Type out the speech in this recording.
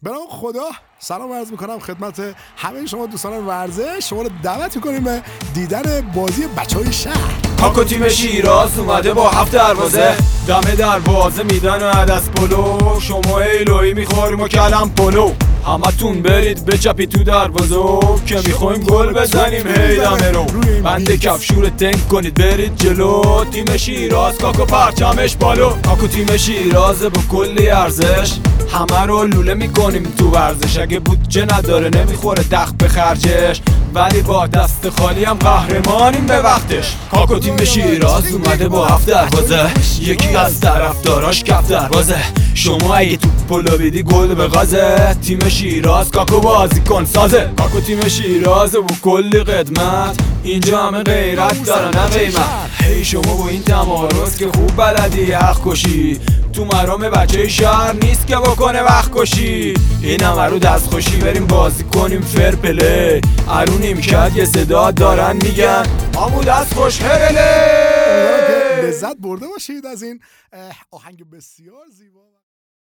به نام خدا سلام عرض میکنم خدمت همه شما دوستان ورزش. شما رو دعوت میکنیم به دیدن بازی بچهای شهر. کاکو تیم شیراز اومده با 7 دروازه، دم دروازه میدن و عدس پلو. شما ایلوی میخوریم و کلم پلو، همتون برید بچپید تو دروازه که میخوایم گل بزنیم. هی دمه رو بند کفشور تنگ کنید برید جلو. تیم شیراز کاکو پرچمش بالو. کاکو تیم شیراز با کلی ارزش، همه رو لوله میکنیم تو ورزش. اگه بودجه نداره نمیخوره دخت به خرجش، ولی با دست خالی هم قهرمانیم به وقتش. کاکو تیم شیراز اومده با 7 دروازه، یکی از طرفداراش کف دروازه. شما اگه تو پلو بیدی گل به غازه. تیم شیراز کاکو بازی کن سازه. کاکو تیم شیراز و کلی قدمت، اینجا همه غیرت دارن نه قیمت. هی شما با این تمارز که خوب بلدی حق کشی، تو مرام بچه شهر نیست که بکنه وقت کشی. این همه رو دست خوشی بریم بازی کنیم فر پلی. ارونیم کرد یه صدا دارن میگن آمو دست خوش هرله. لذت برده باشید از این آهنگ بسیار زیبا.